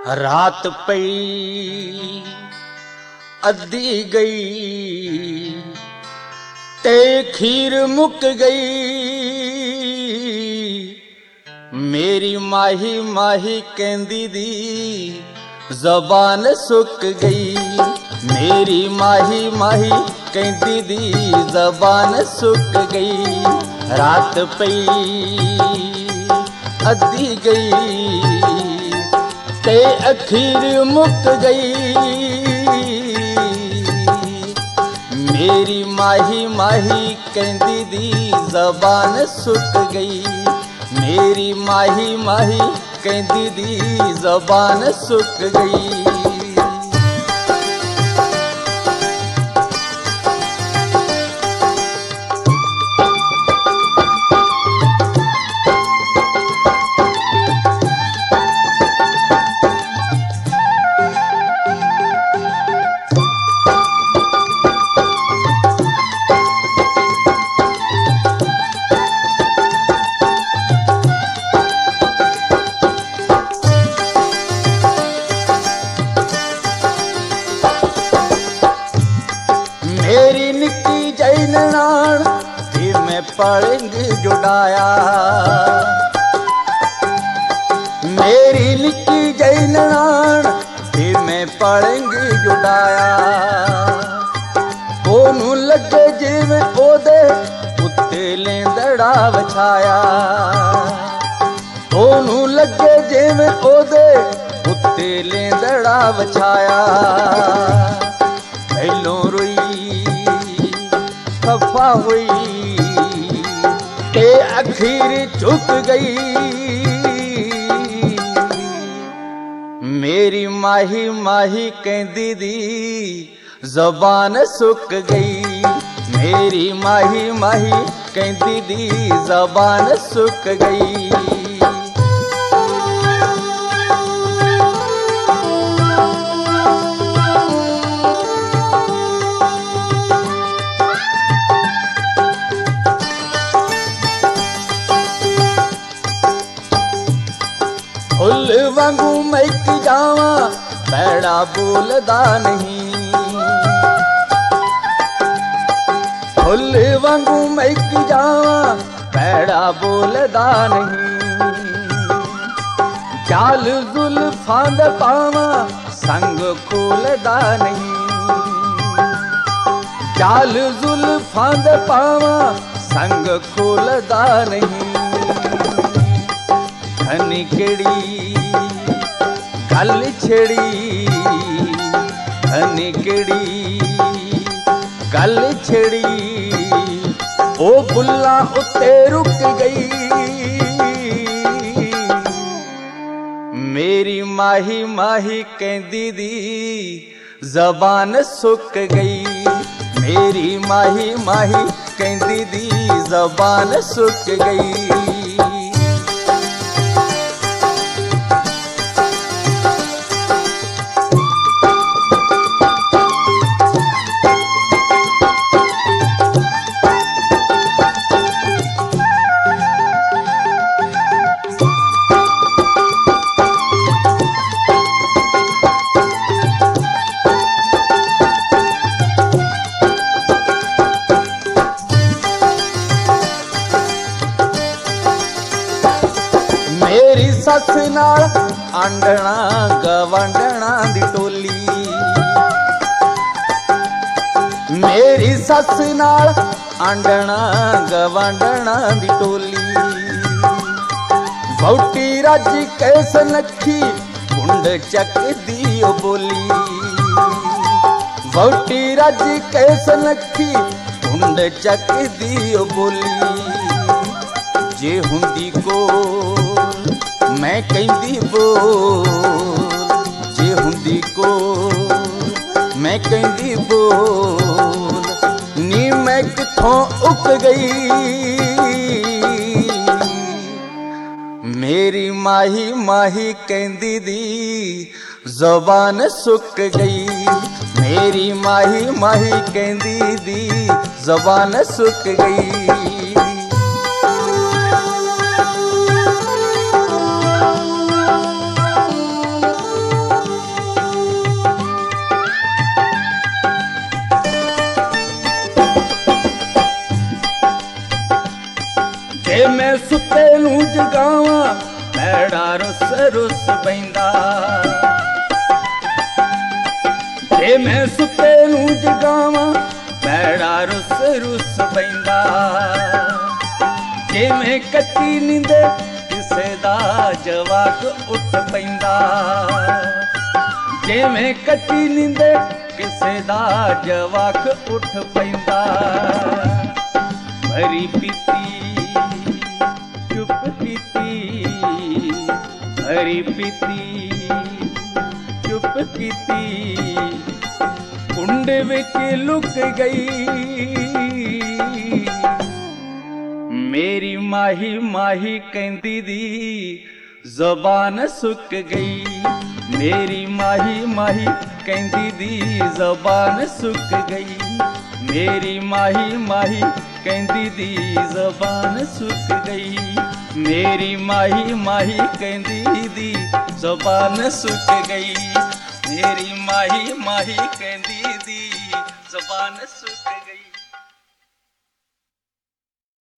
रात पई अद्धी गई ते खीर मुक गई। मेरी माही माही कहंदी दी ज़बान सुक गई। मेरी माही माही कहंदी दी ज़बान सुक गई। रात पई अद्धी गई ते अखीर मुक गई। मेरी माही माही कहंदी दी ज़बान सुक गई। मेरी माही माही कहंदी दी ज़बान सुक गई। मेरी निक्की जई ननाण थी मैं पलंग जुड़ाया। मेरी निक्की जई ननाण थी मैं पलंग जुड़ाया। ओनू लगे जिवें ओदे उत्ते लेंदड़ा वछाया। ओनू लगे जिवें ओदे उत्ते लेंदड़ा वछाया। पहलों रोई खफा हुई ते अखीर झुक गई। मेरी माही माही कहंदी दी ज़बान सुक गई। मेरी माही माही कहंदी दी ज़बान सुक गई। फुल वांगू महक जावा पैड़ा बोलदा नहीं। फुल वांगू महक जावा पैड़ा बोलदा नहीं। चाल जुल्फां दे पावा संग खोलदा नहीं। चाल जुल्फां दे पावा संग खोलदा नहीं। धनी केड़ी गल छेड़ी धनी केड़ी गल छेड़ी ओ बुल्ला उत्ते रुक गई। मेरी माही माही कहंदी दी ज़बान सुक गई। मेरी माही माही कहंदी दी ज़बान सुक गई। मेरी सस नाल आंडना गवांडना दी टोली। मेरी सस नाल आंडना गवांडना दी टोली। बहुटी रज कैस नखी कुंड चक दी ओ बोली। बहुटी रज कैस नखी कुंड चक दी ओ बोली। जे हुंदी को मैं कहंदी बोल। जे हुंदी को मैं कहंदी बोल। नी मैं किथों उक गई। मेरी माही माही कहंदी दी ज़बान सुक गई। मेरी माही माही कहंदी दी ज़बान सुक गई। जे मैं सुते नू जगावा पैड़ा रुस रुस बैंदा जे मैं सुते नू जगावा पैड़ा रुस रुस बैंदा जे मैं कच्ची नींदे किसे दा जवाक उठ पैंदा जे मैं कच्ची नींदे किसे दा जवाक उठ पैंदा भरी पीती चुप कीती भरी पीती चुप कीती कुंड विच लुक गई मेरी माही माही कहंदी दी ज़बान सुक गई मेरी माही माही कहंदी दी ज़बान सुक गई मेरी माही माही कहंदी दी ज़बान सुक गई मेरी माही माही कहंदी दी ज़बान सुक गई मेरी माही माही कहंदी दी ज़बान सुक